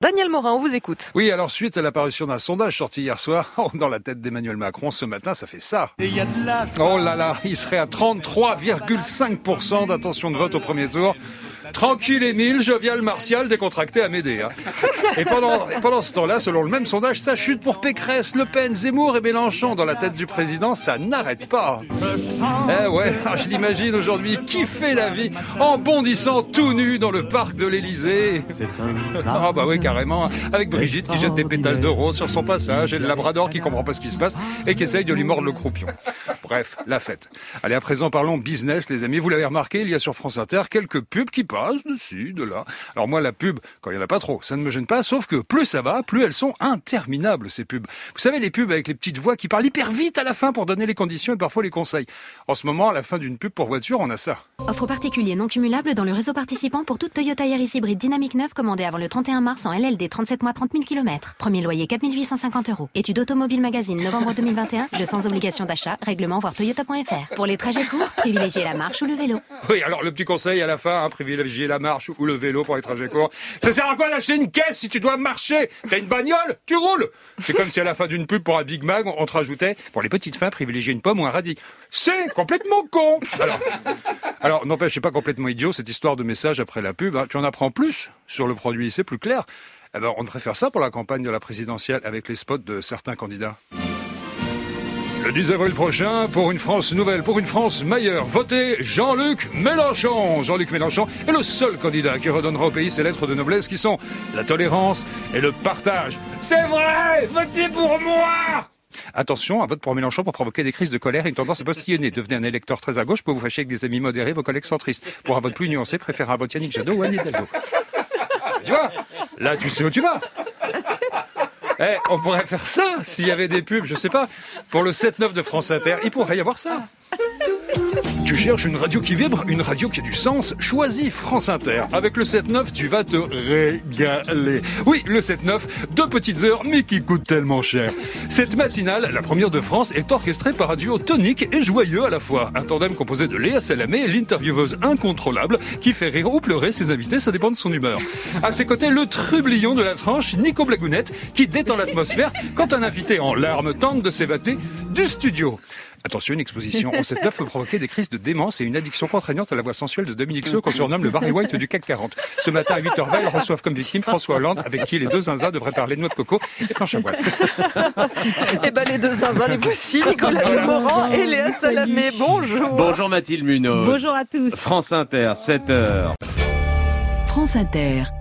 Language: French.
Daniel Morin, on vous écoute. Oui, alors suite à l'apparition d'un sondage sorti hier soir, dans la tête d'Emmanuel Macron, ce matin, ça fait ça. Et il y a de la... Oh là là, il serait à 33,5% d'intention de vote au premier tour. Tranquille Émile, jovial Martial, décontracté Amédée. Et pendant ce temps-là, selon le même sondage, ça chute pour Pécresse, Le Pen, Zemmour et Mélenchon. Dans la tête du président, ça n'arrête pas. Eh ouais, je l'imagine aujourd'hui kiffer la vie en bondissant tout nu dans le parc de l'Élysée. Ah bah oui, carrément. Avec Brigitte qui jette des pétales de rose sur son passage et le labrador qui comprend pas ce qui se passe et qui essaye de lui mordre le croupion. Bref, la fête. Allez, à présent, parlons business, les amis. Vous l'avez remarqué, il y a sur France Inter quelques pubs qui passent dessus, de là. Alors moi, la pub, quand il n'y en a pas trop, ça ne me gêne pas, sauf que plus ça va, plus elles sont interminables, ces pubs. Vous savez, les pubs avec les petites voix qui parlent hyper vite à la fin pour donner les conditions et parfois les conseils. En ce moment, à la fin d'une pub pour voiture, on a ça. Offre particulier non cumulable dans le réseau participant pour toute Toyota Yaris hybride dynamique 9 commandée avant le 31 mars en LLD 37 mois 30 000 km. Premier loyer 4 850 €. Étude Automobile Magazine novembre 2021. Jeu sans obligation d'achat. Règlement voir toyota.fr. Pour les trajets courts, privilégiez la marche ou le vélo. Oui, alors le petit conseil à la fin, privilégier la marche ou le vélo pour les trajets courts. Ça sert à quoi d'acheter une caisse si tu dois marcher? T'as une bagnole? Tu roules? C'est comme si à la fin d'une pub pour un Big Mac, on te rajoutait, pour les petites fins, privilégier une pomme ou un radis. C'est complètement con! Alors n'empêche, c'est pas complètement idiot, cette histoire de message après la pub. Tu en apprends plus sur le produit, c'est plus clair. Eh ben, on préfère ça pour la campagne de la présidentielle avec les spots de certains candidats. Le 10 avril prochain, pour une France nouvelle, pour une France meilleure, votez Jean-Luc Mélenchon. Jean-Luc Mélenchon est le seul candidat qui redonnera au pays ses lettres de noblesse qui sont la tolérance et le partage. C'est vrai! Votez pour moi! Attention, un vote pour Mélenchon pour provoquer des crises de colère et une tendance à postillonner. Devenez un électeur très à gauche pour vous fâcher avec des amis modérés, vos collègues centristes. Pour un vote plus nuancé, préférez un vote Yannick Jadot ou Anne Hidalgo. Tu vois? Là, tu sais où tu vas. On pourrait faire ça s'il y avait des pubs, je sais pas, pour le 7-9 de France Inter. Il pourrait y avoir ça. Tu cherches une radio qui vibre, une radio qui a du sens? Choisis France Inter. Avec le 7-9, tu vas te régaler. Oui, le 7-9, 2 petites heures, mais qui coûtent tellement cher. Cette matinale, la première de France, est orchestrée par un duo tonique et joyeux à la fois. Un tandem composé de Léa Salamé, l'intervieweuse incontrôlable, qui fait rire ou pleurer ses invités, ça dépend de son humeur. À ses côtés, le trublion de la tranche, Nico Blagounette, qui détend l'atmosphère quand un invité en larmes tente de s'évader du studio. Attention, une exposition en 7-9 peut provoquer des crises de démence et une addiction contraignante à la voix sensuelle de Dominique Seux qu'on surnomme le Barry White du CAC 40. Ce matin à 8h20, ils reçoivent comme victime François Hollande, avec qui les deux zinzins devraient parler de noix de coco et planche à voile. Eh ben les deux zinzins, les voici, Nicolas Dupont-Moretti et Léa Salamé. Bonjour. Bonjour Mathilde Munoz. Bonjour à tous. France Inter, 7h. France Inter.